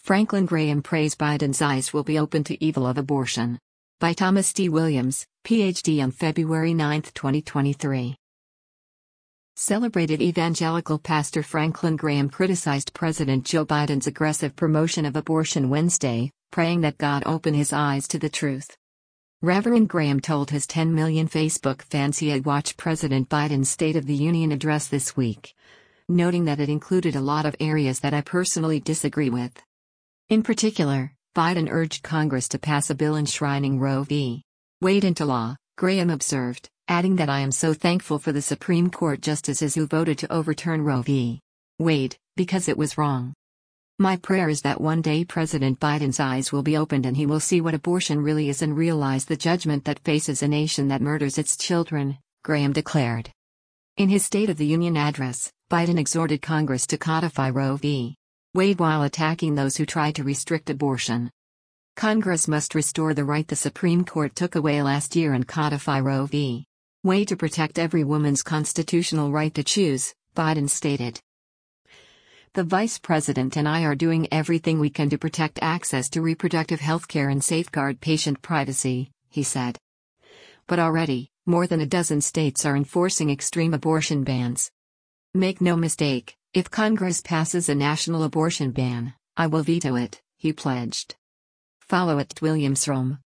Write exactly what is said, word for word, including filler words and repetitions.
Franklin Graham prays Biden's eyes will be open to evil of abortion. By Thomas D. Williams, P H D on February ninth, twenty twenty-three. Celebrated evangelical pastor Franklin Graham criticized President Joe Biden's aggressive promotion of abortion Wednesday, praying that God open his eyes to the truth. Reverend Graham told his ten million Facebook fans he had watched President Biden's State of the Union address this week, noting that it included a lot of areas that I personally disagree with. In particular, Biden urged Congress to pass a bill enshrining Roe v. Wade into law, Graham observed, adding that I am so thankful for the Supreme Court justices who voted to overturn Roe v. Wade, because it was wrong. My prayer is that one day President Biden's eyes will be opened and he will see what abortion really is and realize the judgment that faces a nation that murders its children, Graham declared. In his State of the Union address, Biden exhorted Congress to codify Roe v. Wade while attacking those who try to restrict abortion. Congress must restore the right the Supreme Court took away last year and codify Roe v. Wade to protect every woman's constitutional right to choose, Biden stated. The Vice President and I are doing everything we can to protect access to reproductive health care and safeguard patient privacy, he said. But already, more than a dozen states are enforcing extreme abortion bans. Make no mistake, if Congress passes a national abortion ban, I will veto it, he pledged. Follow at Williams Rome.